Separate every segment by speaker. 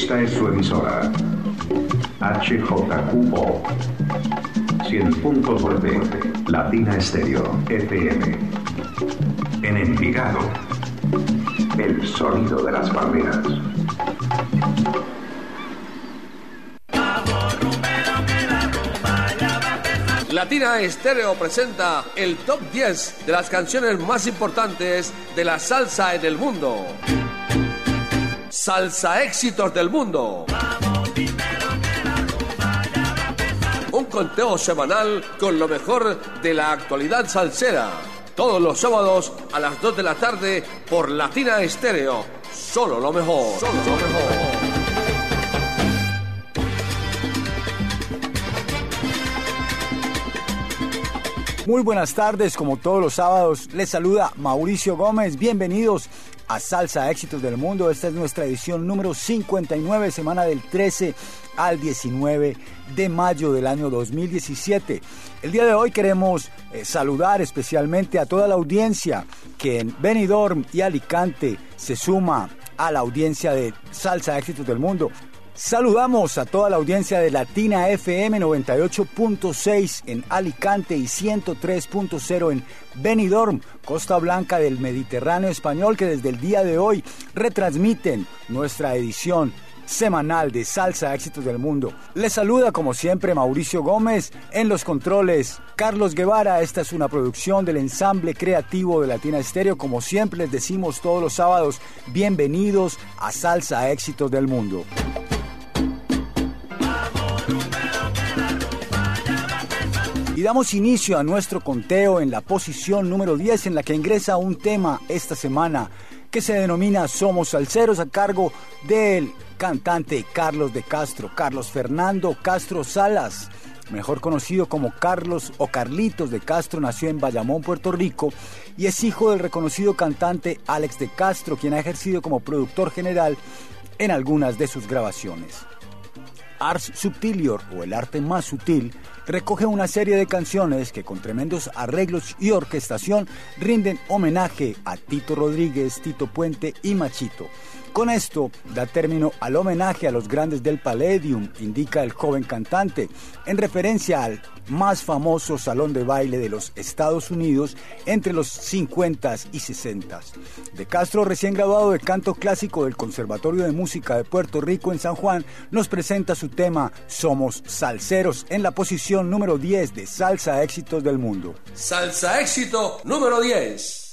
Speaker 1: Esta es su emisora, HJQO 100.9 Latina Estéreo FM. En Envigado, el sonido de las palmeras.
Speaker 2: Latina Estéreo presenta el Top 10 de las canciones más importantes de la salsa en el mundo. Salsa éxitos del mundo. Un conteo semanal con lo mejor de la actualidad salsera. Todos los sábados a las 2 de la tarde por Latina Estéreo. Solo lo mejor. Solo lo mejor.
Speaker 3: Muy buenas tardes, como todos los sábados, les saluda Mauricio Gómez. Bienvenidos a Salsa Éxitos del Mundo. Esta es nuestra edición número 59, semana del 13 al 19 de mayo del año 2017. El día de hoy queremos saludar especialmente a toda la audiencia que en Benidorm y Alicante se suma a la audiencia de Salsa Éxitos del Mundo. Saludamos a toda la audiencia de Latina FM 98.6 en Alicante y 103.0 en Benidorm, Costa Blanca del Mediterráneo español, que desde el día de hoy retransmiten nuestra edición semanal de Salsa Éxitos del Mundo. Les saluda como siempre Mauricio Gómez, en los controles Carlos Guevara. Esta es una producción del ensamble creativo de Latina Estéreo. Como siempre les decimos todos los sábados, bienvenidos a Salsa Éxitos del Mundo. Y damos inicio a nuestro conteo en la posición número 10, en la que ingresa un tema esta semana que se denomina Somos Salseros, a cargo del cantante Carlos de Castro, Carlos Fernando Castro Salas, mejor conocido como Carlos o Carlitos de Castro. Nació en Bayamón, Puerto Rico, y es hijo del reconocido cantante Alex de Castro, quien ha ejercido como productor general en algunas de sus grabaciones. Ars Subtilior, o el arte más sutil, recoge una serie de canciones que con tremendos arreglos y orquestación rinden homenaje a Tito Rodríguez, Tito Puente y Machito. Con esto da término al homenaje a los grandes del Palladium, indica el joven cantante, en referencia al más famoso salón de baile de los Estados Unidos entre los 50s y 60s. De Castro, recién graduado de canto clásico del Conservatorio de Música de Puerto Rico en San Juan, nos presenta su tema Somos Salseros en la posición número 10 de Salsa Éxitos del Mundo.
Speaker 2: Salsa Éxito número 10.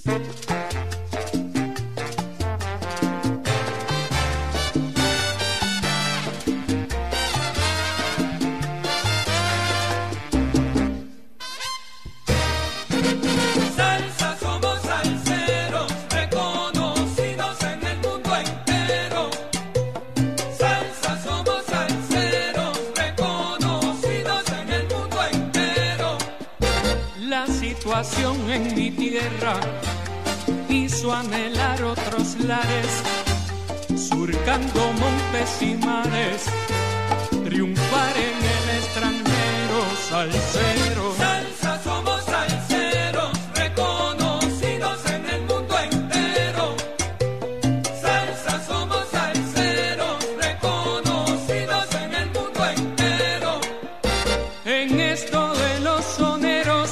Speaker 4: En mi tierra hizo anhelar otros lares, surcando montes y mares, triunfar en el extranjero. Salseros, salsa, somos salseros, reconocidos en el mundo entero. Salsa, somos salseros, reconocidos en el mundo entero. En esto de los soneros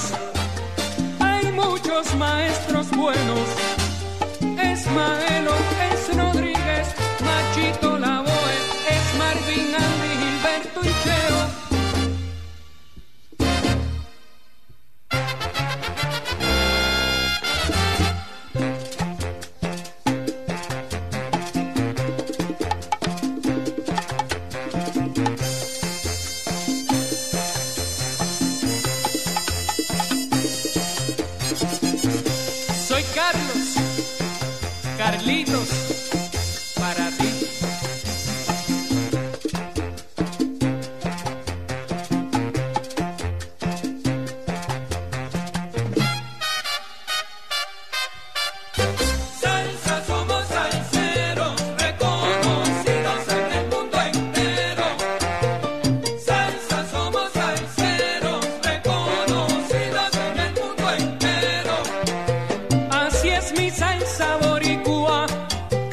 Speaker 4: maestros buenos, es Maelo, es Rodríguez, Machito Lavoe, es Marvin, Andy, Gilberto y Cheo. Carlitos, para ti. Salsa, somos salseros, reconocidos en el mundo entero. Salsa, somos salseros, reconocidos en el mundo entero. Así es mi salsa boricua,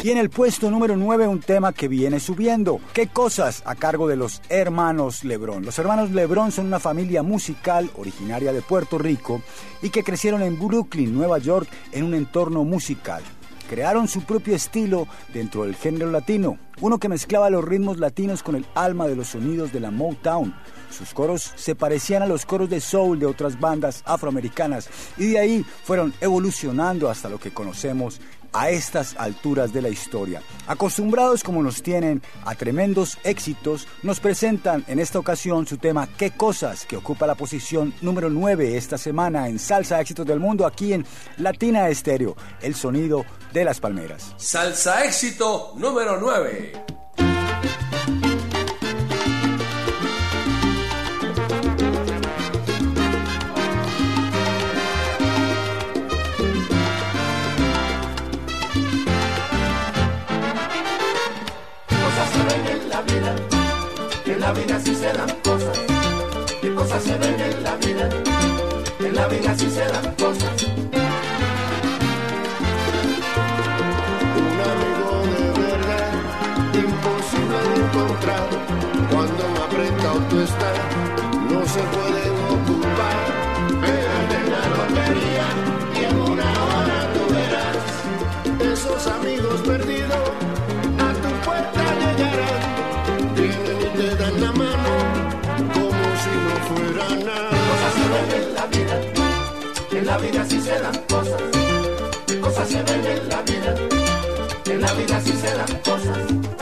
Speaker 3: Y en el puesto número 9, un tema que viene subiendo. ¿Qué cosas? A cargo de los hermanos Lebrón. Los hermanos Lebrón son una familia musical originaria de Puerto Rico y que crecieron en Brooklyn, Nueva York, en un entorno musical. Crearon su propio estilo dentro del género latino, uno que mezclaba los ritmos latinos con el alma de los sonidos de la Motown. Sus coros se parecían a los coros de soul de otras bandas afroamericanas y de ahí fueron evolucionando hasta lo que conocemos a estas alturas de la historia. Acostumbrados como nos tienen a tremendos éxitos, nos presentan en esta ocasión su tema ¿Qué cosas?, que ocupa la posición número 9 esta semana en Salsa Éxitos del Mundo, aquí en Latina Estéreo, el sonido de las palmeras.
Speaker 2: Salsa Éxito número 9.
Speaker 5: En la vida sí se dan cosas, qué cosas se ven en la vida sí se dan cosas. Un amigo de verdad, imposible de encontrar, cuando un apretado tú estás, no se pueden ocupar, pégate en la lotería y en una hora tú verás, esos amigos perdidos a tu puerta llegarán. Te dan la mano como si no fuera nada. Cosas se ven en la vida sí se dan cosas. Cosas se ven en la vida sí se dan cosas.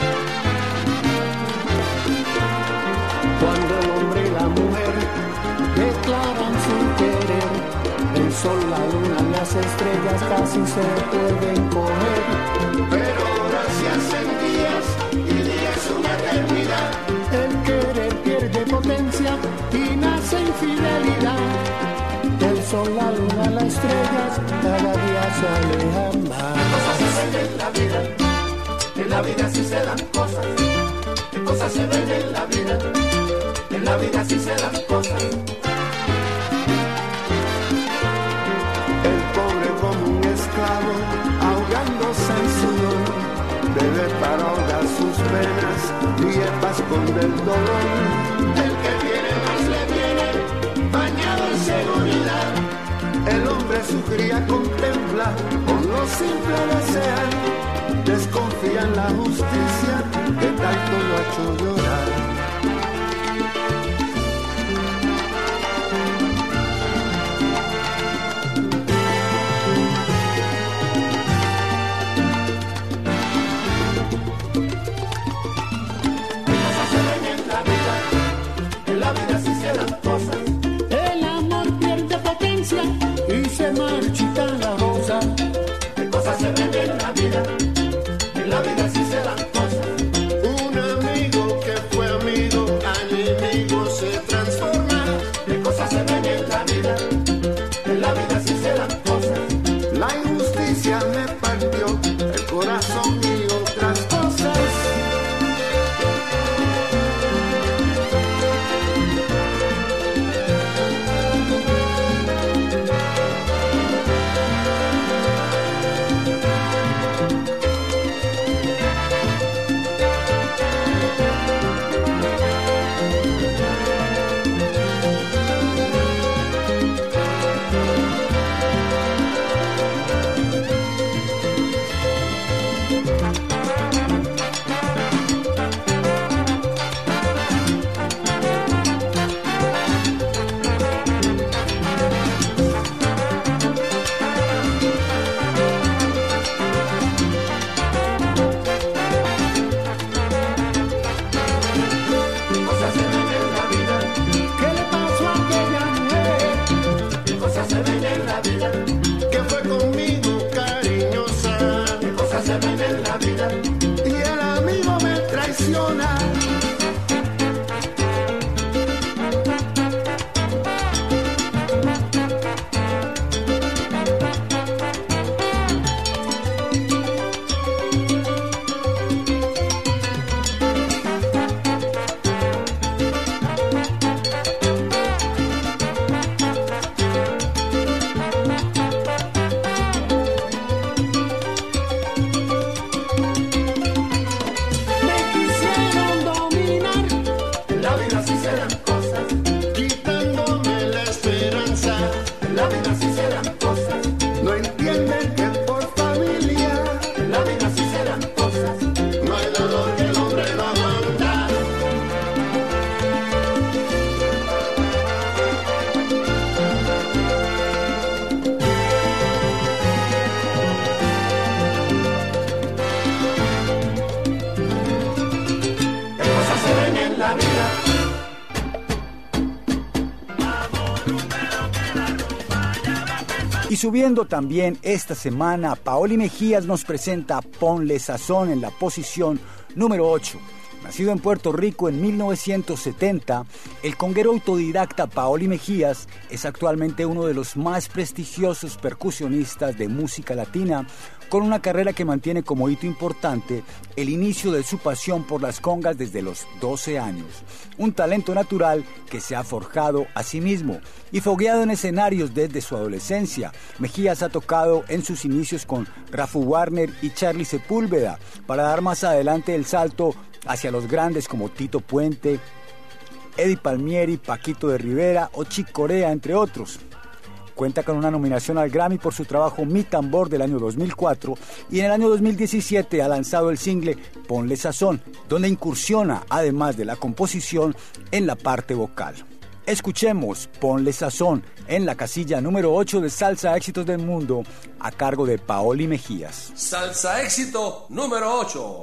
Speaker 5: Cuando el hombre y la mujer declaran su querer, el sol, la luna, las estrellas casi se pueden comer. Pero horas se hacen días y días una eternidad. El querer pierde potencia y nace infidelidad. El sol, la luna, las estrellas cada día se alejan más. Cosas se ven en la vida sí se dan cosas. ¿Qué cosas se ven en la vida sí se dan cosas. El pobre como un esclavo ahogándose en sudor, bebe para ahogar sus penas y el paz con el dolor. El que tiene más le viene bañado en seguridad. El hombre su cría contempla con lo simple desear. Desconfía en la justicia que tanto lo ha hecho llorar. En la vida sí se dan cosas. Un amigo que la vida.
Speaker 3: Y subiendo también esta semana, Paoli Mejías nos presenta Ponle Sazón en la posición número 8. Nacido en Puerto Rico en 1970, el conguero autodidacta Paoli Mejías es actualmente uno de los más prestigiosos percusionistas de música latina, con una carrera que mantiene como hito importante el inicio de su pasión por las congas desde los 12 años. Un talento natural que se ha forjado a sí mismo y fogueado en escenarios desde su adolescencia. Mejías ha tocado en sus inicios con Rafu Warner y Charlie Sepúlveda, para dar más adelante el salto hacia los grandes como Tito Puente, Eddie Palmieri, Paquito de Rivera o Chick Corea, entre otros. Cuenta con una nominación al Grammy por su trabajo Mi Tambor del año 2004 y en el año 2017 ha lanzado el single Ponle Sazón, donde incursiona, además de la composición, en la parte vocal. Escuchemos Ponle Sazón en la casilla número 8 de Salsa Éxitos del Mundo, a cargo de Paoli Mejías.
Speaker 2: Salsa Éxito número 8.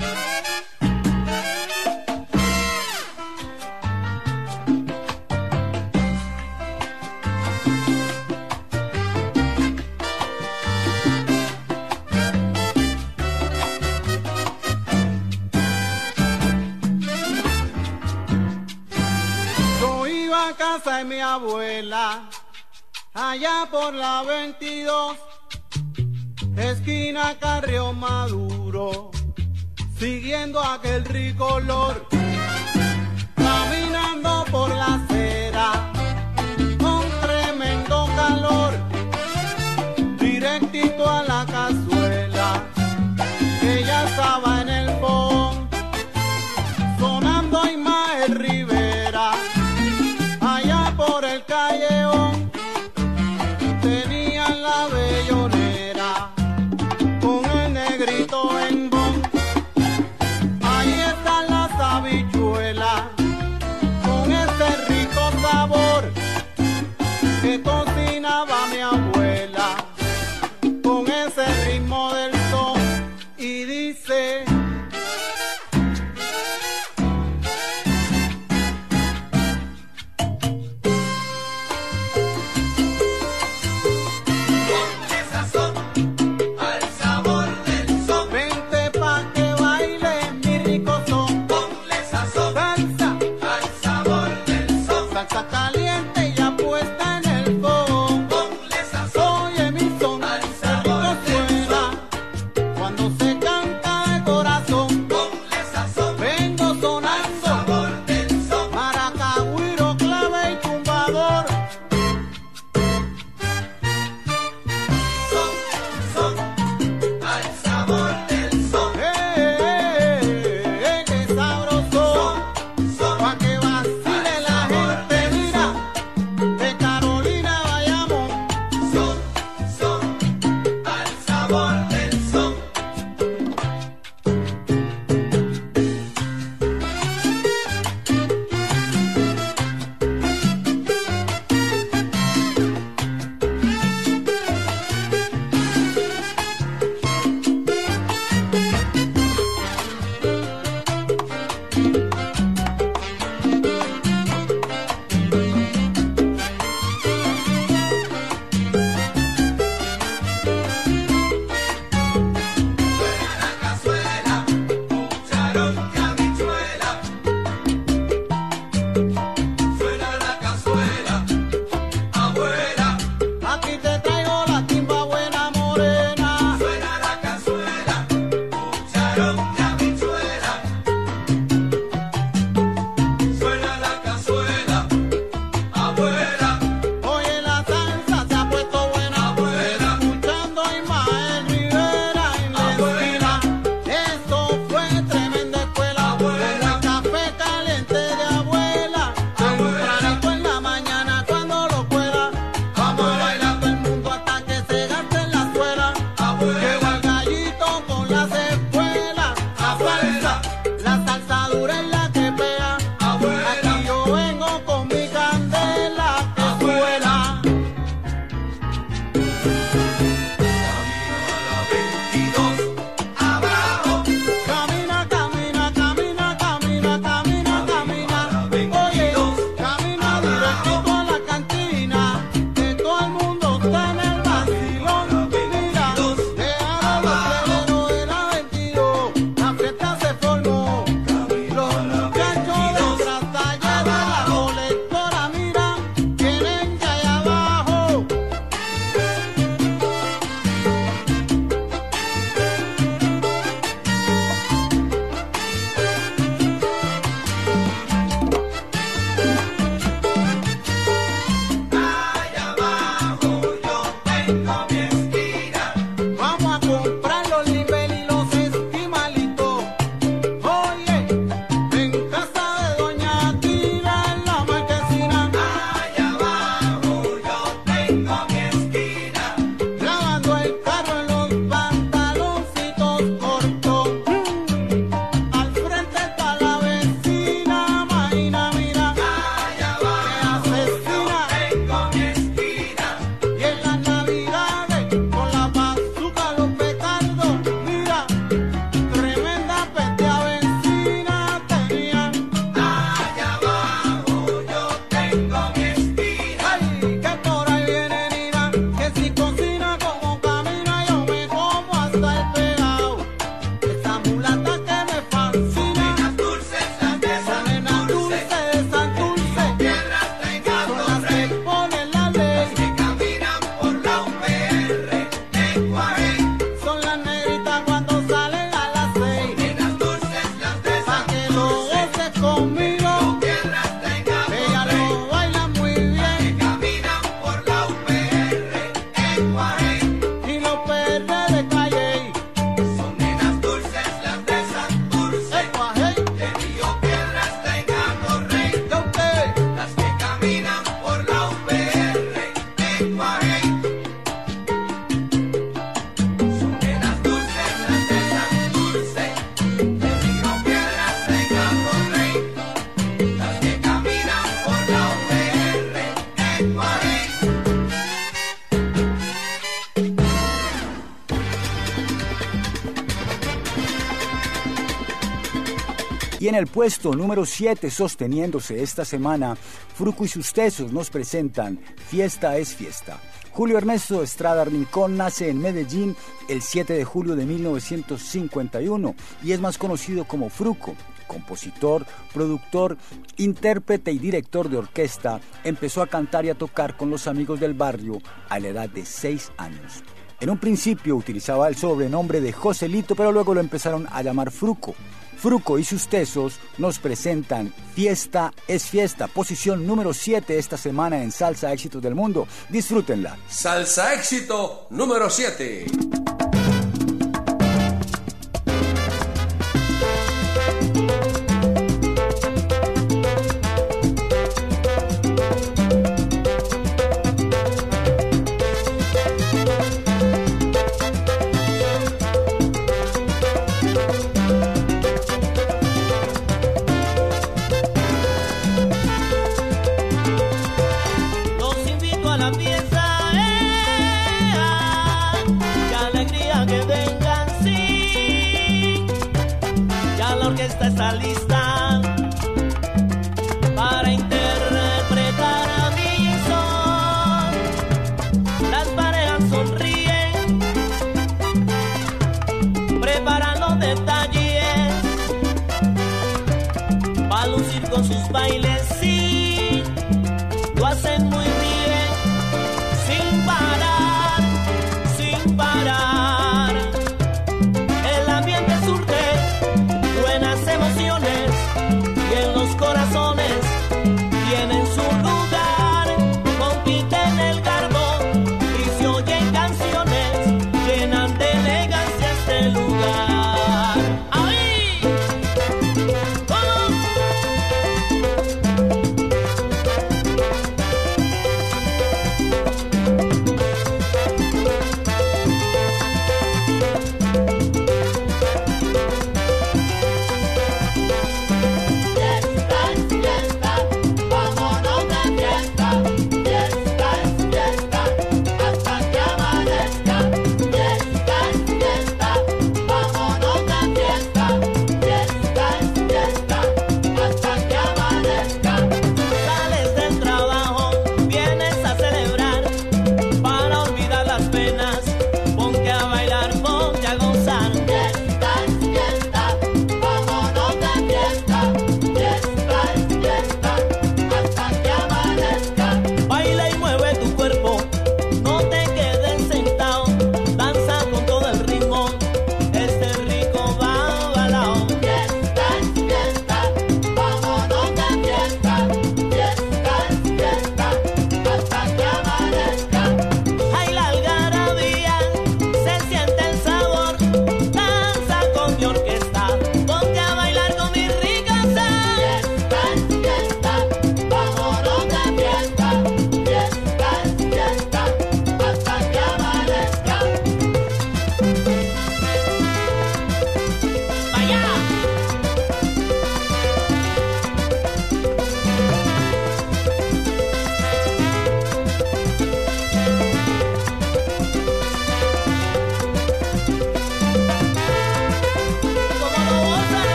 Speaker 6: Casa de mi abuela, allá por la 22, esquina Carrión Maduro, siguiendo aquel rico olor, caminando por la acera, con tremendo calor, directito a la cazuela, que ya estaba en el fogón, sonando Ismael Rivera. Por el callejón tenían la bellonera con el negrito en bon. Ahí están las habichuelas con ese rico sabor que cocinaba mi abuela con ese ritmo del son. Y dice:
Speaker 3: Y en el puesto número 7, sosteniéndose esta semana, Fruco y sus Tesos nos presentan Fiesta es Fiesta. Julio Ernesto Estrada Rincón nace en Medellín el 7 de julio de 1951 y es más conocido como Fruco. Compositor, productor, intérprete y director de orquesta, empezó a cantar y a tocar con los amigos del barrio a la edad de 6 años. En un principio utilizaba el sobrenombre de Joselito, pero luego lo empezaron a llamar Fruco. Fruco y sus Tesos nos presentan Fiesta es Fiesta, posición número 7 esta semana en Salsa Éxitos del Mundo. Disfrútenla.
Speaker 2: Salsa Éxito número 7.
Speaker 7: Está lista para interpretar a mi son. Las parejas sonríen, preparan los detalles para lucir con sus bailes. Sí, lo hacen muy bien, sin parar, sin parar. El ambiente surge buenas emociones y en los corazones tienen su lugar. Compiten el garbo y se oyen canciones, llenan de elegancia este lugar. ¡Ahí! ¡Vamos!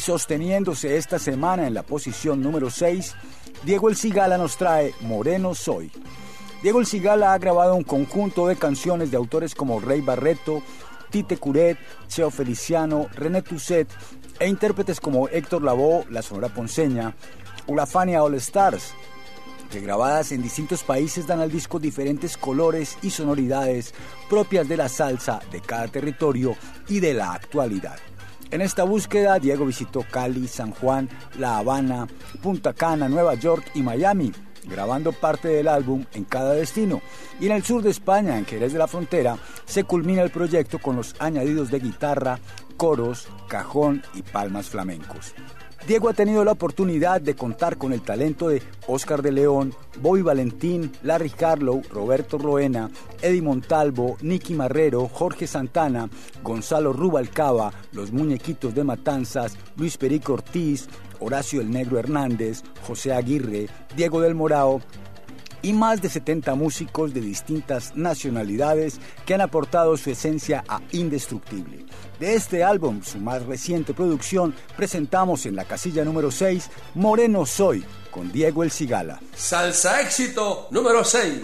Speaker 3: sosteniéndose esta semana en la posición número 6, Diego El Cigala nos trae Moreno Soy. Diego El Cigala ha grabado un conjunto de canciones de autores como Rey Barreto, Tite Curet, Cheo Feliciano, René Tusset e intérpretes como Héctor Lavoe, La Sonora Ponceña o la Fania All Stars, que grabadas en distintos países dan al disco diferentes colores y sonoridades propias de la salsa de cada territorio y de la actualidad. En esta búsqueda, Diego visitó Cali, San Juan, La Habana, Punta Cana, Nueva York y Miami, grabando parte del álbum en cada destino. Y en el sur de España, en Jerez de la Frontera, se culmina el proyecto con los añadidos de guitarra, coros, cajón y palmas flamencos. Diego ha tenido la oportunidad de contar con el talento de Oscar de León, Bobby Valentín, Larry Harlow, Roberto Roena, Eddie Montalvo, Nicky Marrero, Jorge Santana, Gonzalo Rubalcaba, Los Muñequitos de Matanzas, Luis Perico Ortiz, Horacio el Negro Hernández, José Aguirre, Diego del Morao y más de 70 músicos de distintas nacionalidades que han aportado su esencia a Indestructible. De este álbum, su más reciente producción, presentamos en la casilla número 6, Moreno Soy, con Diego El Cigala.
Speaker 2: Salsa éxito número 6.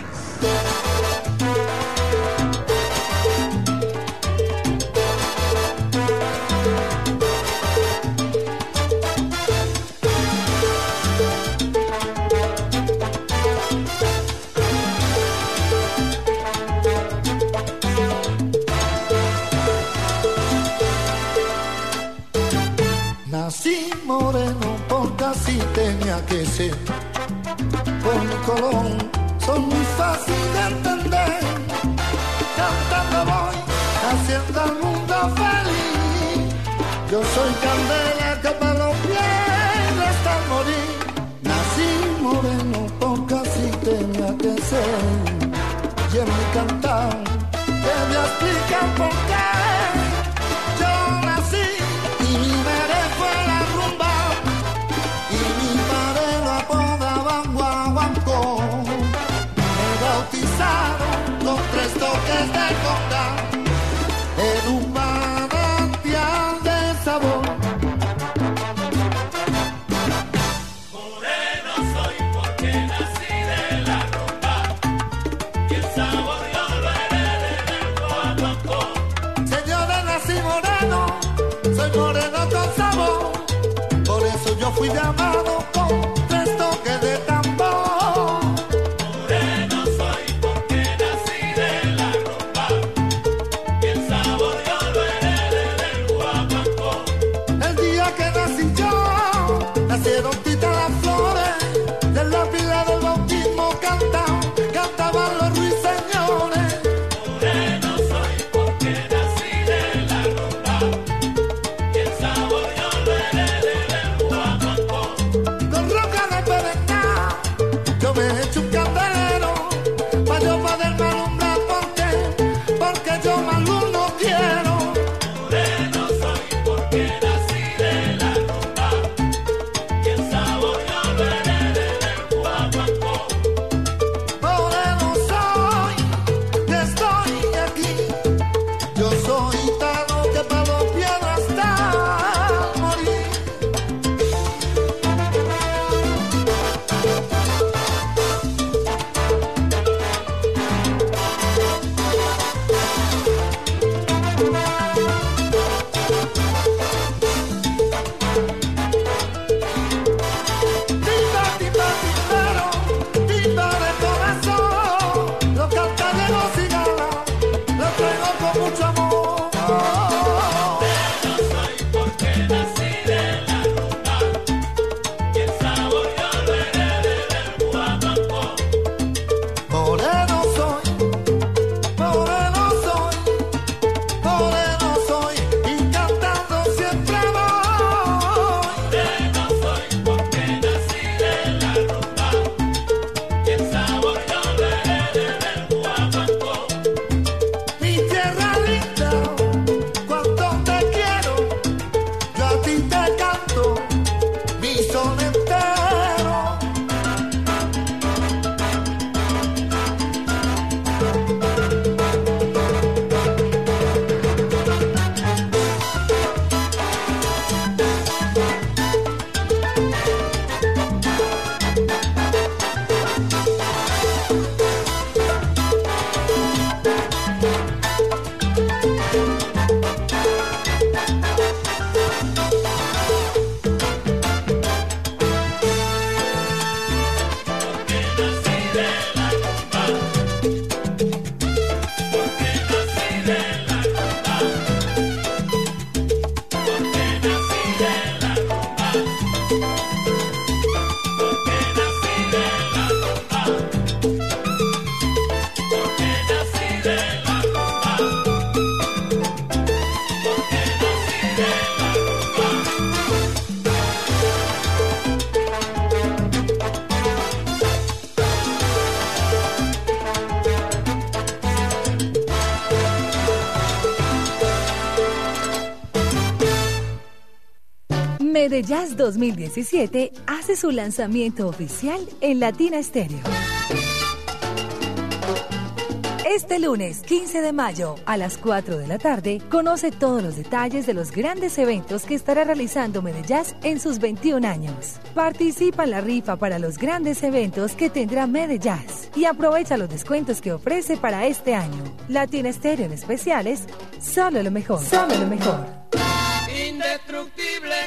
Speaker 8: Nací moreno porque así tenía que ser. Por mi color soy muy fácil de entender. Cantando voy haciendo al mundo feliz. Yo soy candela que me lo pierde hasta morir. Nací moreno porque así tenía que ser. Y en mi cantar te voy a explicar por qué. Yo nací y mi madre fue la rumba y mi padre lo apodaban guaguancó. Me bautizaron con 3 toques de conga en un manantial de sabor.
Speaker 4: Moreno soy porque nací de la rumba y el sabor yo lo heredé del guaguancó.
Speaker 8: Señores, nací moreno, soy moreno con sabor, por eso yo fui llamado con 3 toques de tambor.
Speaker 4: Moreno soy porque nací de la rumba y el sabor yo lo heredé del guaguancó.
Speaker 8: El día que nací yo, nacieron titas las flores, de la pila del bautismo cantaban los ruiseñores.
Speaker 4: Moreno soy porque nací de la rumba y el sabor yo lo heredé del guaguancó.
Speaker 8: Con roca
Speaker 9: Medellín 2017 hace su lanzamiento oficial en Latina Estéreo. Este lunes 15 de mayo a las 4 de la tarde, conoce todos los detalles de los grandes eventos que estará realizando Medellín en sus 21 años. Participa en la rifa para los grandes eventos que tendrá Medellín y aprovecha los descuentos que ofrece para este año. Latina Estéreo en especiales, solo lo mejor. Solo lo mejor.
Speaker 4: Indestructible.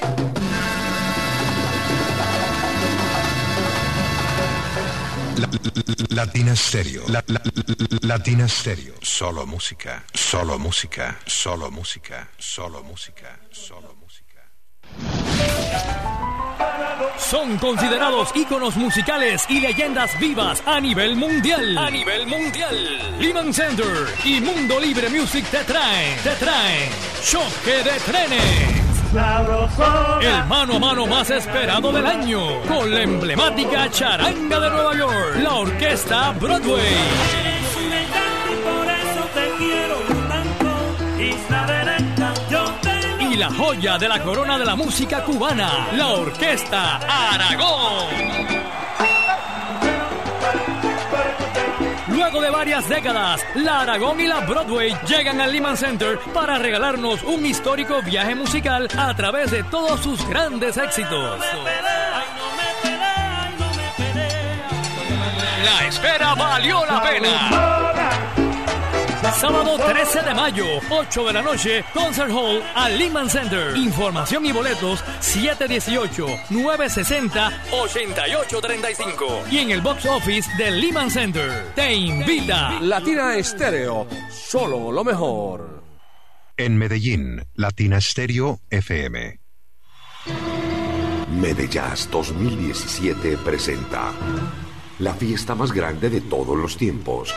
Speaker 1: Latina Stereo. Latina Stereo. Solo música. Solo música. Solo música. Solo música. Solo música.
Speaker 10: Son considerados íconos musicales y leyendas vivas a nivel mundial. A nivel mundial. Lehman Center y Mundo Libre Music te traen Choque de Trenes. El mano a mano más esperado del año, con la emblemática charanga de Nueva York, la orquesta Broadway.
Speaker 4: Eres un encanto y por eso te quiero tanto. Isla del Encanto,
Speaker 10: Y la joya de la corona de la música cubana, la orquesta Aragón. Luego de varias décadas, la Aragón y la Broadway llegan al Lehman Center para regalarnos un histórico viaje musical a través de todos sus grandes éxitos. La espera valió la pena. Sábado 13 de mayo, 8 de la noche, Concert Hall al Lehman Center. Información y boletos 718-960-8835. Y en el box office del Lehman Center. Te invita
Speaker 2: Latina Estéreo, solo lo mejor.
Speaker 1: En Medellín, Latina Stereo FM.
Speaker 11: Medellín 2017 presenta la fiesta más grande de todos los tiempos.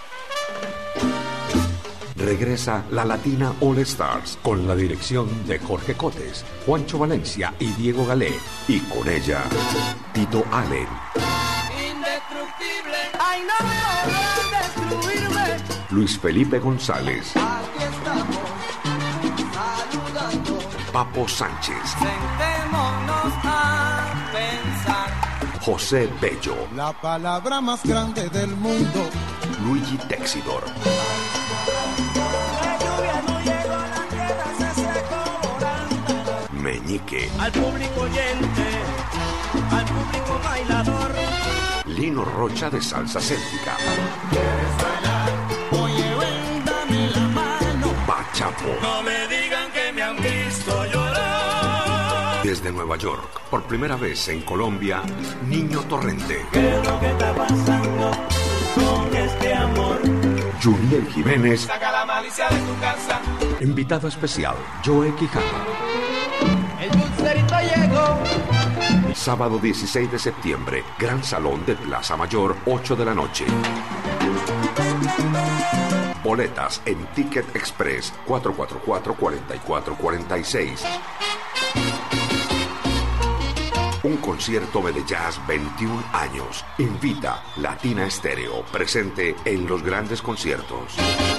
Speaker 11: Regresa la Latina All Stars con la dirección de Jorge Cotes, Juancho Valencia y Diego Galé. Y con ella, Tito Allen,
Speaker 4: indestructible. Ay, no podrán destruirme.
Speaker 11: Luis Felipe González,
Speaker 4: Aquí estamos, saludando.
Speaker 11: Papo Sánchez,
Speaker 4: Sentémonos a pensar.
Speaker 11: José Bello,
Speaker 6: La palabra más grande del mundo.
Speaker 11: Luigi Texidor,
Speaker 4: La lluvia no llegó a la tierra, se secó volando.
Speaker 11: Meñique,
Speaker 4: Al público oyente, al público bailador.
Speaker 11: Lino Rocha de Salsa Céltica,
Speaker 4: Oye, ven, dame la mano.
Speaker 11: Bachapo.
Speaker 4: No me digan que me han visto llorar.
Speaker 11: Desde Nueva York, por primera vez en Colombia, Niño Torrente,
Speaker 4: ¿Qué es lo que está pasando con este amor?
Speaker 11: Juniel Jiménez,
Speaker 4: Saca la malicia de tu casa.
Speaker 11: invitado especial, Joe Quijano.
Speaker 4: El dulcerito llegó.
Speaker 11: Sábado 16 de septiembre, Gran Salón de Plaza Mayor, 8 de la noche. Boletas en Ticket Express 444-4446. Un concierto Medellín 21 años. Invita Latina Estéreo, presente en los grandes conciertos.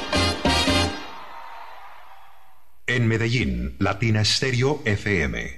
Speaker 1: En Medellín, Latina Stereo FM.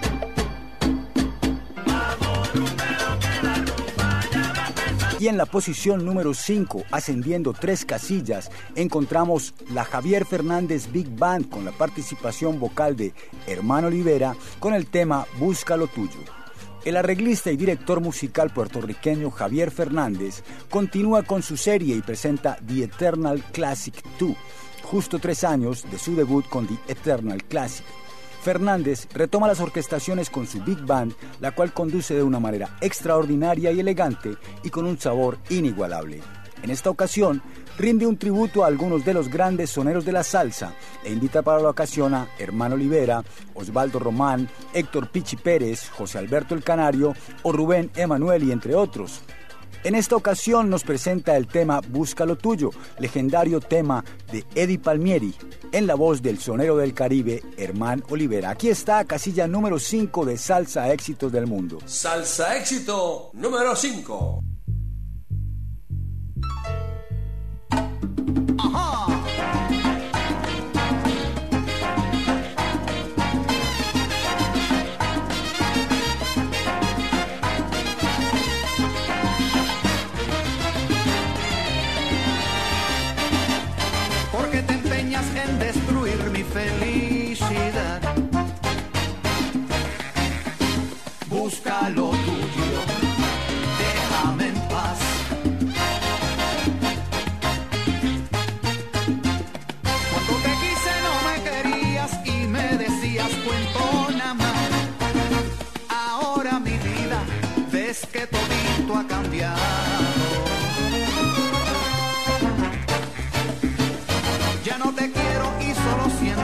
Speaker 3: Y en la posición número 5, ascendiendo 3 casillas, encontramos la Javier Fernández Big Band con la participación vocal de Hermano Olivera con el tema Busca lo tuyo. El arreglista y director musical puertorriqueño Javier Fernández continúa con su serie y presenta The Eternal Classic 2, justo 3 años de su debut con The Eternal Classic. Fernández retoma las orquestaciones con su Big Band, la cual conduce de una manera extraordinaria y elegante y con un sabor inigualable. En esta ocasión, rinde un tributo a algunos de los grandes soneros de la salsa e invita para la ocasión a Hermano Olivera, Osvaldo Román, Héctor Pichi Pérez, José Alberto el Canario o Rubén Emanueli, entre otros. En esta ocasión nos presenta el tema Busca lo tuyo, legendario tema de Eddie Palmieri, en la voz del sonero del Caribe, Hermán Olivera. Aquí está, casilla número 5 de Salsa Éxitos del Mundo.
Speaker 2: Salsa éxito número 5.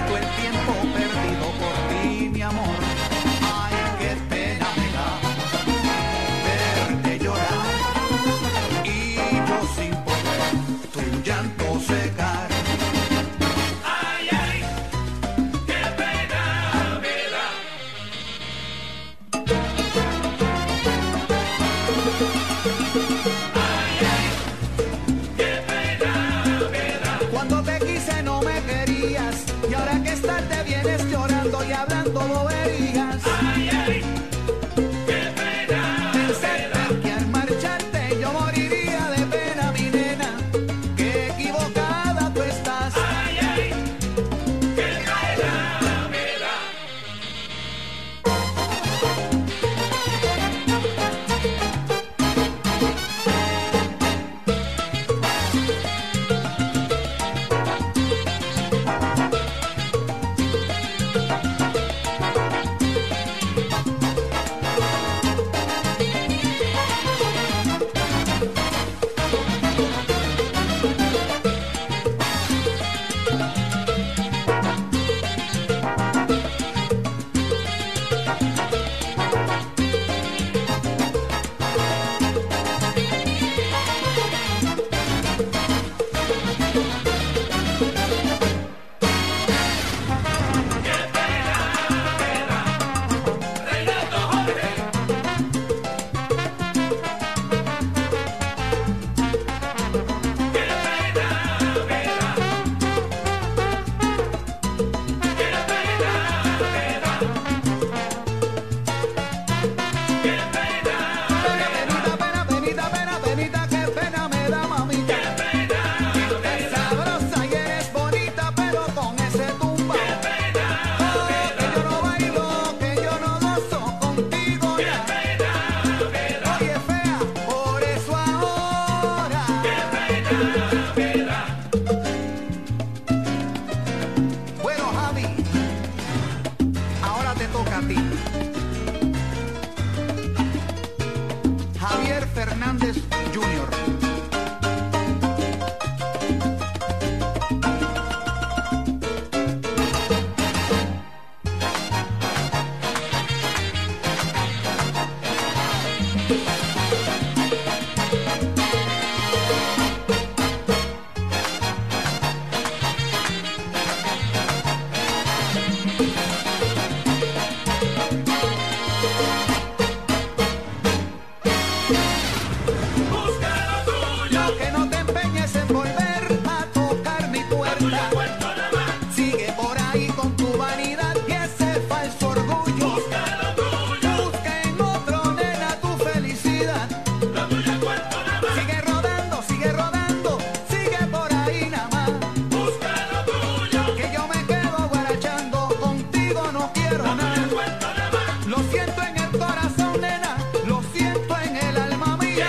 Speaker 12: tanto el tiempo perdido por ti, mi amor. Ay, qué pena me da verte llorar y yo sin poder tu llanto secar.
Speaker 4: Ay, ay, qué pena me da. Ay, ay, qué pena me da.
Speaker 12: Cuando te quise no me querías y ahora que es tarde vienes llorando y hablando boberías.
Speaker 4: Ay, ay, qué pena
Speaker 12: Pensé que al marcharte yo moriría de pena, mi nena. Qué equivocada tú estás.
Speaker 4: ay, ay, qué pena me da. Reinaldo Jorge. Qué pena me da. Qué pena me da. Qué pena
Speaker 12: Penita, penita, qué pena me da, mamita. Eres sabrosa y eres bonita, pero con ese tumba. Que yo no bailo, que yo no gozo contigo ya. Oye, fea, por eso ahora. Bueno, Javi, ahora te toca a ti. Javier Fernández Jr.
Speaker 4: busca lo tuyo.
Speaker 12: Que no te empeñes en volver a tocar mi puerta.
Speaker 4: Cuento nada más.
Speaker 12: Sigue por ahí con tu vanidad y ese falso orgullo.
Speaker 4: Busca lo tuyo.
Speaker 12: Busca en otro, nena, tu felicidad.
Speaker 4: Lo tuyo cuento nada más.
Speaker 12: Sigue rodando, sigue por ahí nada más.
Speaker 4: Busca lo tuyo.
Speaker 12: Que yo me quedo guarachando, contigo no quiero nada.
Speaker 4: Cuento nada más.
Speaker 12: Lo siento en el corazón, nena, lo siento en el alma mía.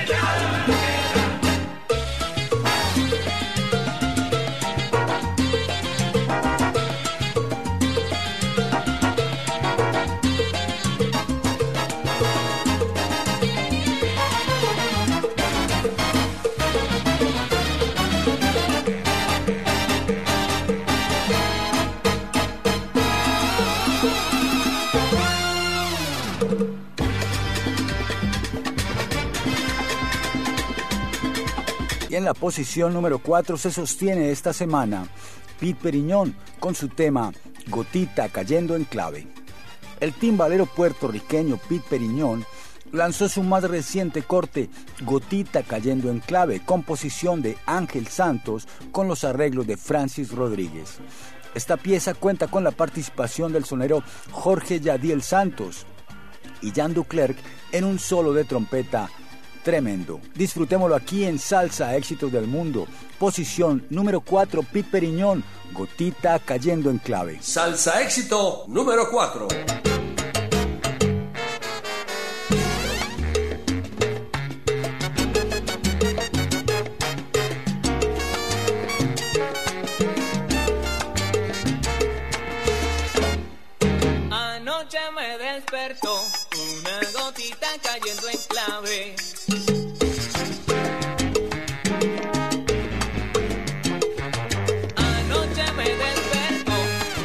Speaker 3: Y en la posición número 4 se sostiene esta semana Pete Periñón con su tema Gotita cayendo en clave. El timbalero puertorriqueño Pete Periñón lanzó su más reciente corte Gotita cayendo en clave, composición de Ángel Santos con los arreglos de Francis Rodríguez. Esta pieza cuenta con la participación del sonero Jorge Yadiel Santos y Jan Duclerc en un solo de trompeta tremendo. Disfrutémoslo aquí en Salsa Éxitos del Mundo. Posición número 4, Pete Periñón, Gotita cayendo en clave.
Speaker 2: Salsa éxito número 4.
Speaker 7: Anoche me despertó una gotita cayendo en clave. Anoche me despertó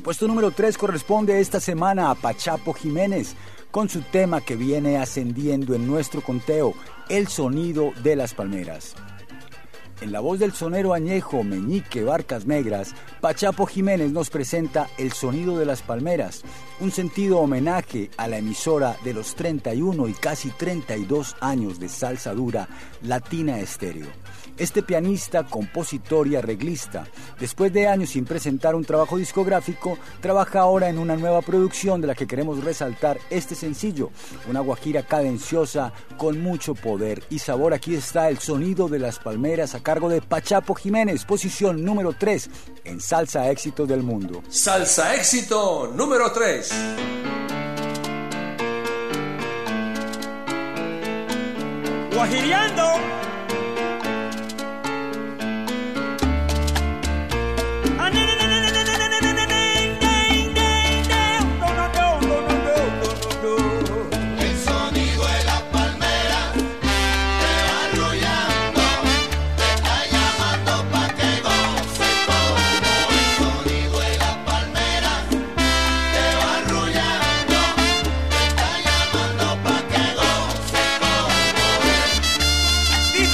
Speaker 3: puesto número 3 corresponde esta semana a Pachapo Jiménez, con su tema que viene ascendiendo en nuestro conteo, El sonido de las palmeras. En la voz del sonero añejo Meñique Barcas Negras, Pachapo Jiménez nos presenta El sonido de las palmeras, un sentido homenaje a la emisora de los 31 y casi 32 años de salsa dura Latina Estéreo. Este pianista, compositor y arreglista, después de años sin presentar un trabajo discográfico, trabaja ahora en una nueva producción de la que queremos resaltar este sencillo, una guajira cadenciosa con mucho poder y sabor. Aquí está El sonido de las palmeras a cargo de Pachapo Jiménez, posición número 3 en Salsa Éxitos del Mundo.
Speaker 2: Salsa Éxito número 3.
Speaker 13: Guajiriando.
Speaker 4: El sonido de las palmeras te va arrullando, te está llamando pa' que goces como. El sonido de las palmeras te va arrullando, te está llamando pa' que goces como.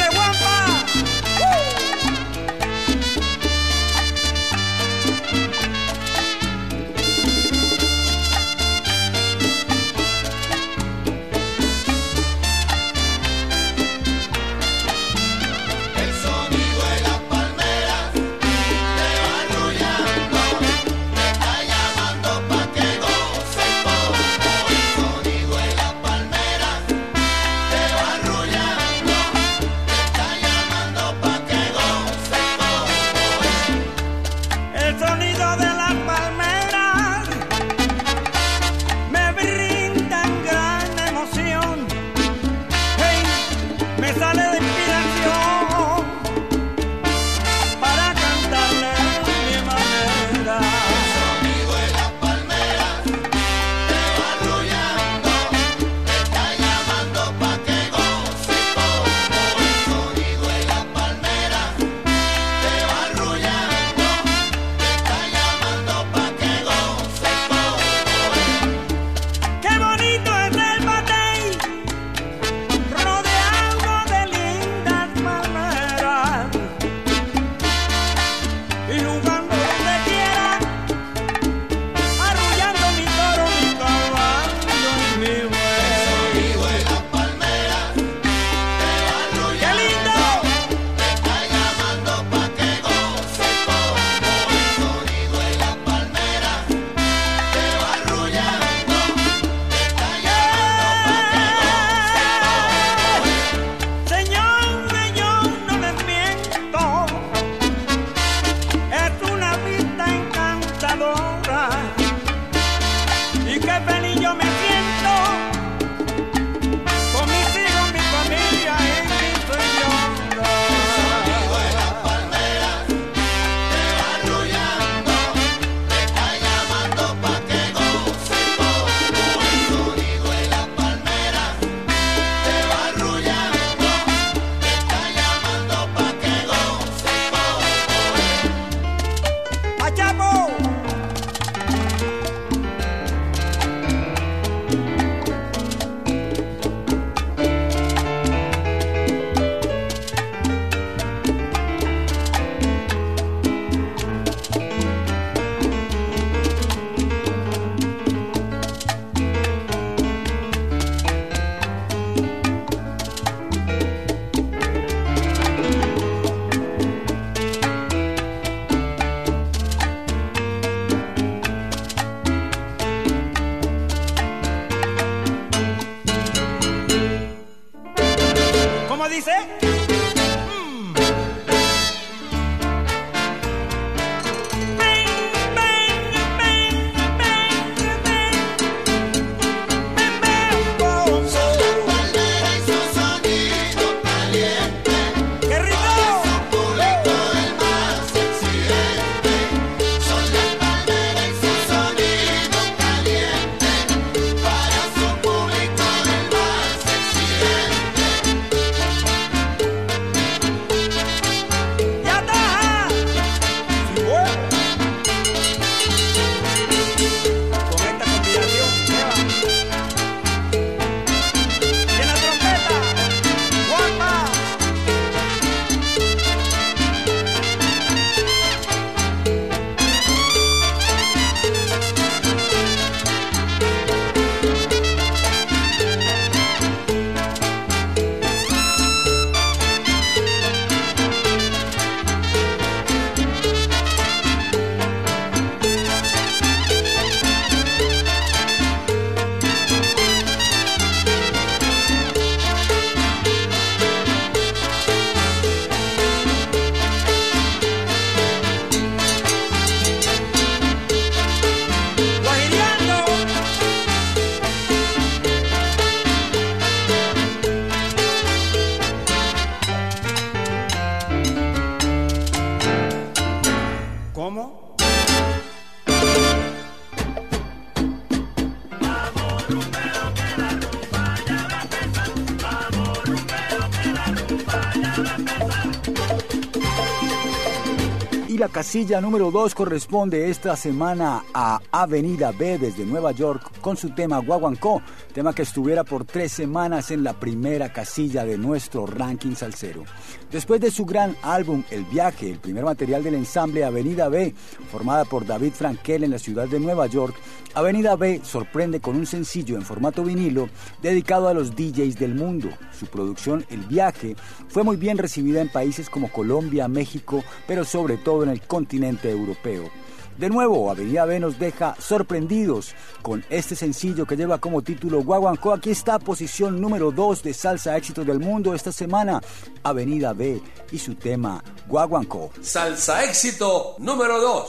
Speaker 3: la casilla número 2 corresponde esta semana a Avenida B desde Nueva York con su tema Guaguancó, tema que estuviera por 3 semanas en la primera casilla de nuestro ranking salsero. Después de su gran álbum El Viaje, el primer material del ensamble Avenida B, formada por David Frankel en la ciudad de Nueva York, Avenida B sorprende con un sencillo en formato vinilo dedicado a los DJs del mundo. Su producción El Viaje fue muy bien recibida en países como Colombia, México, pero sobre todo en el continente europeo. De nuevo, Avenida B nos deja sorprendidos con este sencillo que lleva como título Guaguancó. Aquí está posición número 2 de Salsa Éxitos del Mundo esta semana, Avenida B y su tema Guaguancó.
Speaker 2: Salsa Éxito número 2.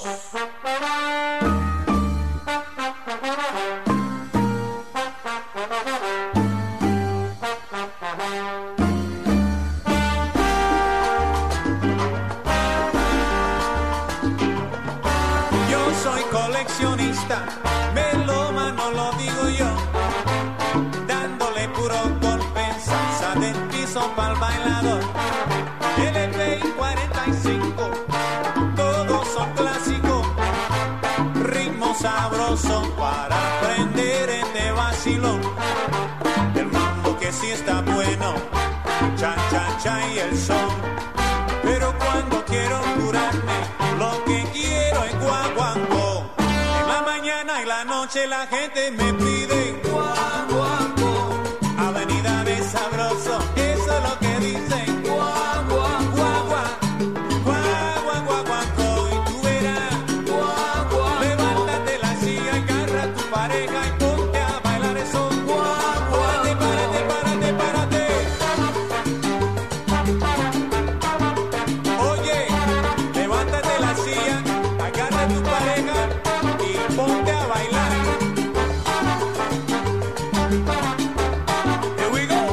Speaker 13: Melómano lo digo yo, dándole puro golpe en salsa del piso pa'l bailador. LP y 45, todos son clásicos, ritmo sabroso para aprender este vacilón. El mambo que sí está bueno, cha cha cha y el son, pero cuando quiero curarme, lo que quiero es guaguancó. Y la noche la gente me pide guaguancó. Avenida de sabroso, eso es lo que dicen guaguancó. Y tú verás, levántate la silla y agarra a tu pareja y ponte a bailar eso. Párate. Oye, levántate la silla, agarra a tu pareja y ponte a bailar. Here we go.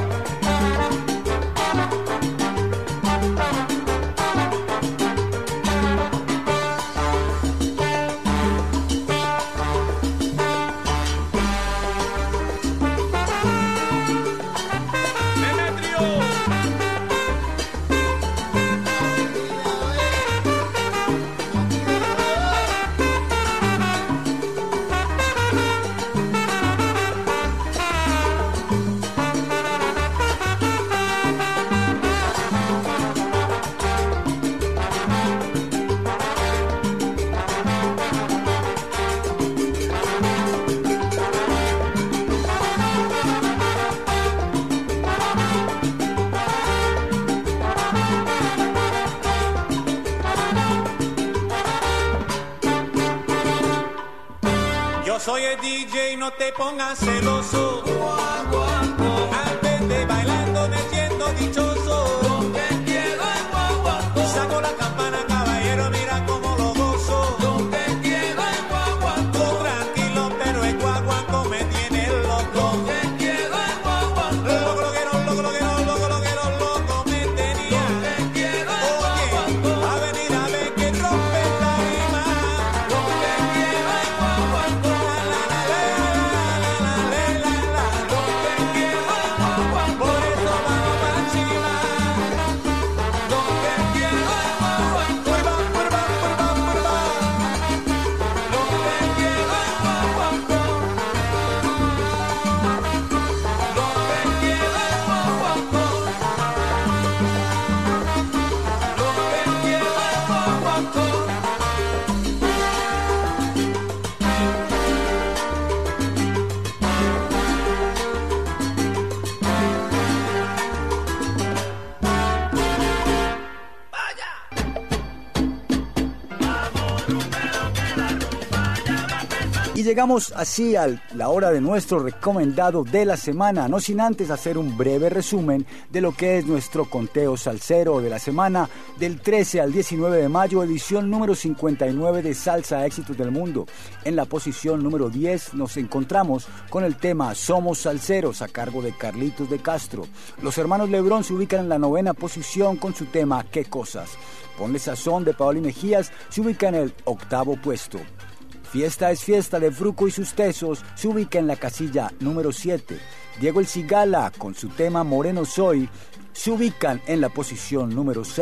Speaker 13: Soy el DJ, no te pongas celoso. Antes de bailando me siento dichoso. Lo que quiero es guaguancó. Saco la campana, caballero, mira cómo lo gozo. Lo que quiero es guaguancó. Tranquilo, pero el guaguancó me tiene loco. Lo que quiero es guaguancó. Loco me tenía. Lo que quiero es guaguancó. Avenida B que rompe la rima. Lo que quiero es guaguancó.
Speaker 3: Y llegamos así a la hora de nuestro recomendado de la semana, no sin antes hacer un breve resumen de lo que es nuestro conteo salsero de la semana del 13 al 19 de mayo, edición número 59 de Salsa Éxitos del Mundo. En la posición número 10 nos encontramos con el tema Somos Salseros a cargo de Carlitos de Castro. Los hermanos Lebrón se ubican en la 9ª posición con su tema ¿Qué cosas? Ponle Sazón de Paoli Mejías se ubica en el 8º puesto. Fiesta es Fiesta de Fruco y sus Tesos se ubica en la casilla número 7. Diego El Cigala con su tema Moreno Soy se ubican en la posición número 6.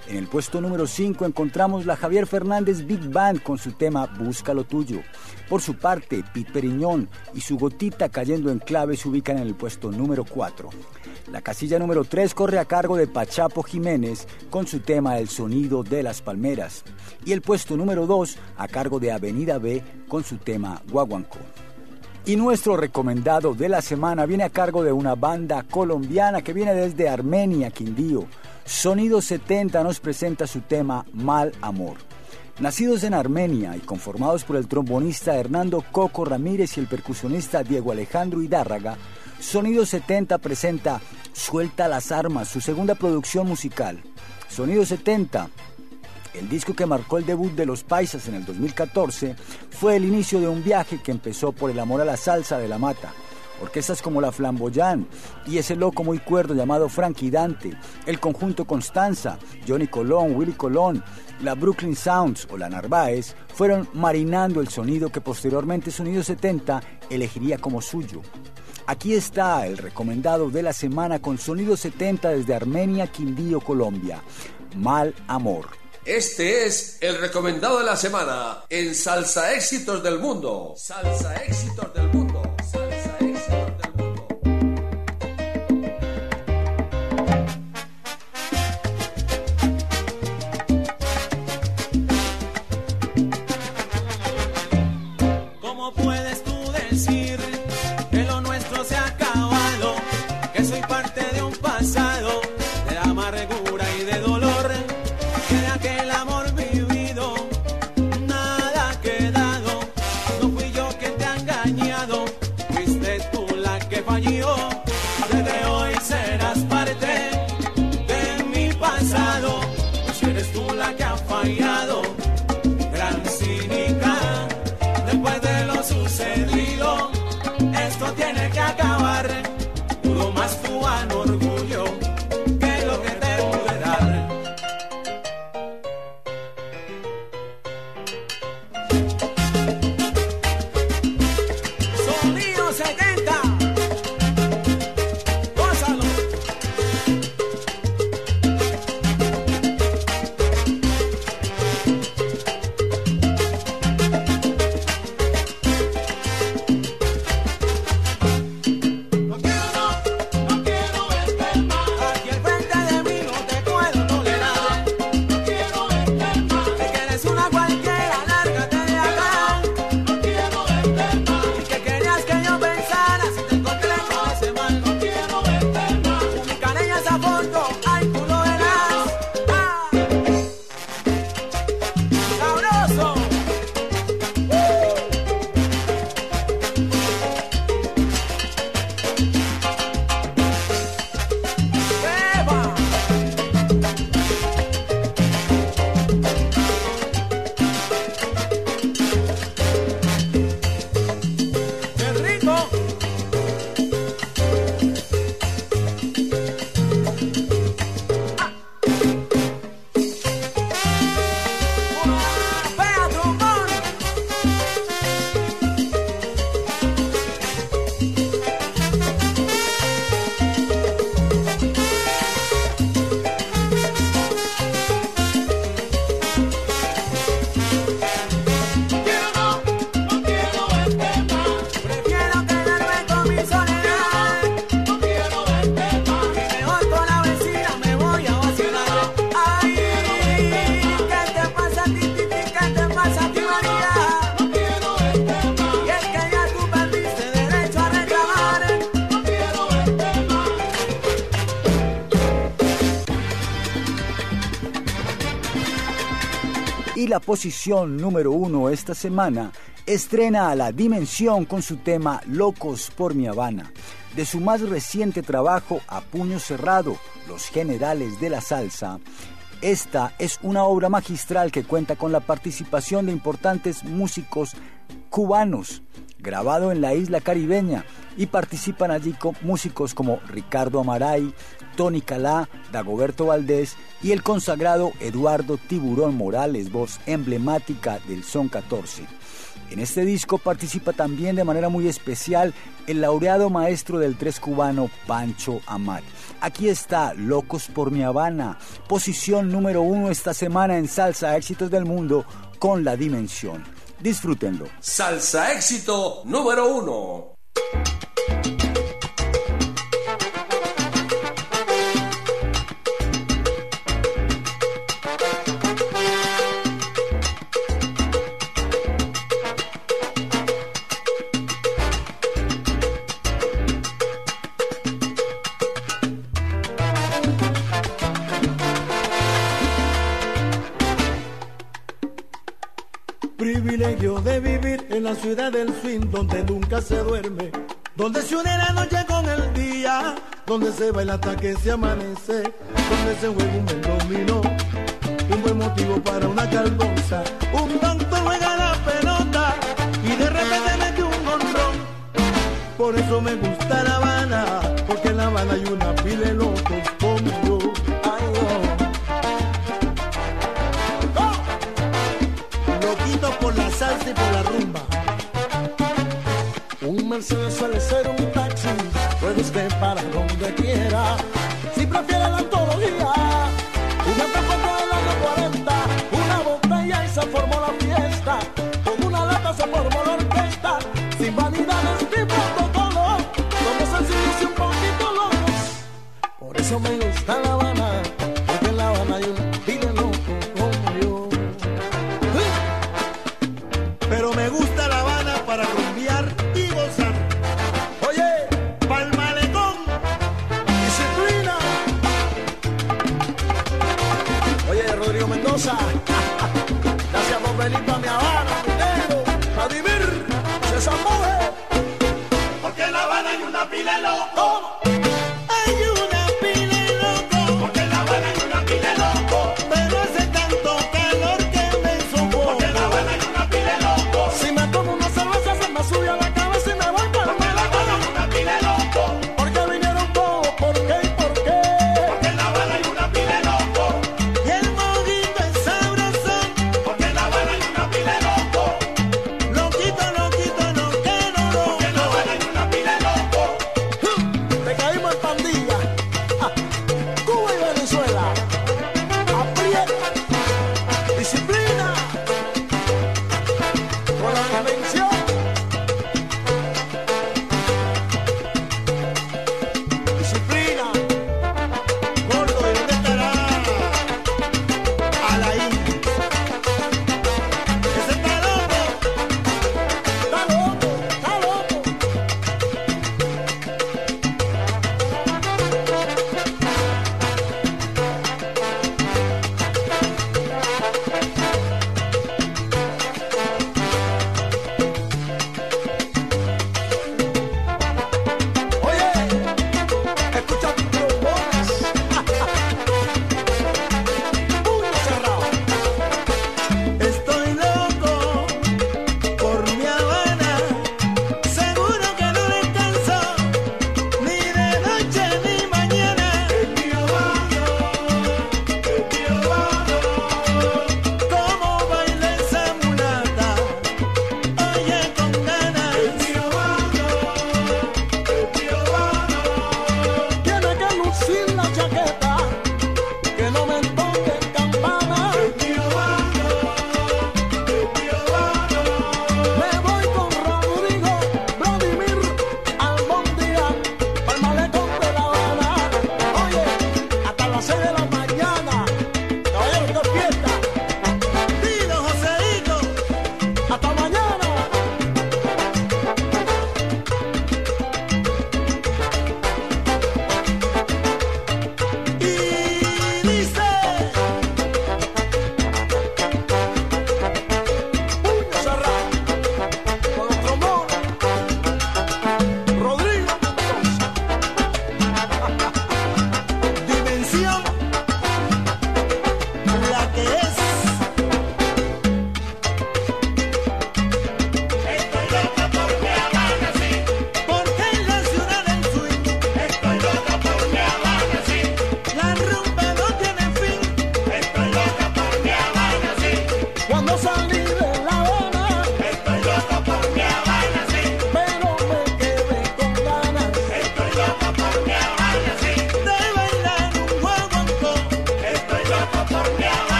Speaker 3: En el puesto número 5 encontramos la Javier Fernández Big Band con su tema Busca lo tuyo. Por su parte, Pete Periñón y su Gotita cayendo en clave se ubican en el puesto número 4. La casilla número 3 corre a cargo de Pachapo Jiménez con su tema El sonido de las palmeras. Y el puesto número 2 a cargo de Avenida B con su tema Guaguancó. Y nuestro recomendado de la semana viene a cargo de una banda colombiana que viene desde Armenia, Quindío. Sonido 70 nos presenta su tema Mal Amor. Nacidos en Armenia y conformados por el trombonista Hernando Coco Ramírez y el percusionista Diego Alejandro Hidárraga, Sonido 70 presenta Suelta las armas, su segunda producción musical. Sonido 70, el disco que marcó el debut de Los Paisas en el 2014, fue el inicio de un viaje que empezó por el amor a la salsa de la mata. Orquestas como la Flamboyán y ese loco muy cuerdo llamado Frankie Dante, el conjunto Constanza, Johnny Colón, Willy Colón, la Brooklyn Sounds o la Narváez fueron marinando el sonido que posteriormente Sonido 70 elegiría como suyo. Aquí está el recomendado de la semana con Sonido 70 desde Armenia, Quindío, Colombia. Mal Amor.
Speaker 2: Este es el recomendado de la semana en Salsa Éxitos del Mundo. Salsa Éxitos del Mundo. Salsa Éxitos del Mundo.
Speaker 13: ¿Cómo puedes tú decir que lo nuestro se ha acabado? Que soy parte de un pasado de amargura y de dolor. Que de aquel amor vivido nada ha quedado. No fui yo quien te ha engañado, fuiste tú la que falló. Desde hoy serás parte de mi pasado, pues eres tú la que ha fallado. Gran cínica, después de lo sucedido, esto tiene que acabar. Pudo más tu orgullo que lo que te pude dar. Sonido 70. Gózalo. Aquí al frente de mí no te puedo tolerar. No quiero verte más. Si quieres una cualquiera, lárgate de acá. No quiero verte más. Y que querías que yo pensara si te encontré con ese mal. No quiero verte más. Publicaré ya esa foto, ay, tú lo verás. ¡Ah! ¡Sabroso! ¡Beba! ¡Qué rico! ¡Vea, trombón! Prefiero quedarme con mi soledad. No quiero verte más. Y mejor con la vecina me voy a vacilar. Ay, ¿qué te pasa a ti, Titi? ¿Qué te pasa a ti, María? No quiero verte más. Y es que ya tú perdiste derecho a reclamar. No quiero verte más.
Speaker 3: Y la posición número 1 esta semana estrena a La Dimensión con su tema Locos por mi Habana. De su más reciente trabajo A Puño Cerrado, Los Generales de la Salsa, esta es una obra magistral que cuenta con la participación de importantes músicos cubanos, grabado en la isla caribeña, y participan allí músicos como Ricardo Amaray, Tony Calá, Dagoberto Valdés y el consagrado Eduardo Tiburón Morales, voz emblemática del Son 14. En este disco participa también de manera muy especial el laureado maestro del tres cubano Pancho Amat. Aquí está Locos por mi Habana, posición número 1 esta semana en Salsa Éxitos del Mundo con La Dimensión. Disfrútenlo.
Speaker 2: Salsa Éxito número 1.
Speaker 14: Privilegio de vivir en la ciudad del swing, donde nunca se duerme, donde se une la noche con el día, donde se baila hasta que se amanece, donde se juega un buen dominó, un buen motivo para una caldosa, un doctor juega la pelota y de repente mete un jonrón. Por eso me gusta La Habana, porque en La Habana hay una pila de locos como yo. Ay, por la salsa y por la rumba. Un Mercedes suele ser un taxi, puede usted para donde quiera. Si prefiere la antología, una tampoco del año 40, una botella y se formó la fiesta. Con una lata se formó la orquesta, sin vanidades ni protocolo, somos sencillos y un poquito locos. Por eso me gusta La Habana, porque en La Habana hay un pile loco como yo. Pero me gusta La Habana para rumbear y gozar. Oye, pa'l malecón, disciplina. Oye, Rodrigo Mendoza, gracias por venir pa' mi Habana, mi negro, pa' vivir.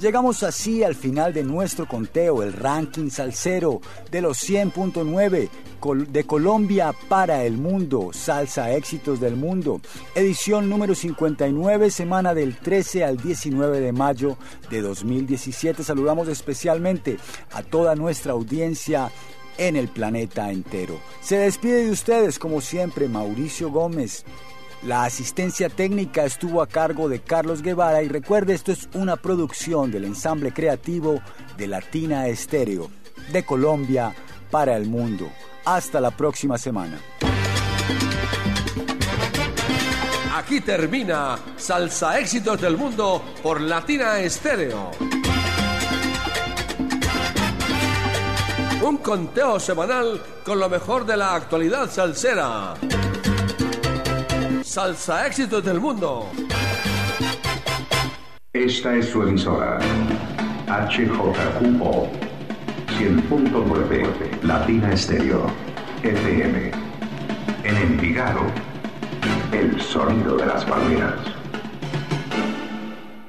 Speaker 3: Llegamos así al final de nuestro conteo, el ranking salsero de los 100.9 de Colombia para el mundo, Salsa Éxitos del Mundo, edición número 59, semana del 13 al 19 de mayo de 2017. Saludamos especialmente a toda nuestra audiencia en el planeta entero. Se despide de ustedes, como siempre, Mauricio Gómez. La asistencia técnica estuvo a cargo de Carlos Guevara y recuerde, esto es una producción del ensamble creativo de Latina Estéreo, de Colombia para el mundo. Hasta la próxima semana.
Speaker 2: Aquí termina Salsa Éxitos del Mundo por Latina Estéreo. Un conteo semanal con lo mejor de la actualidad salsera. Salsa Éxitos del Mundo.
Speaker 1: Esta es su emisora. HJQO 100.9 Latina Estéreo FM. En Envigado, el sonido de las palmeras.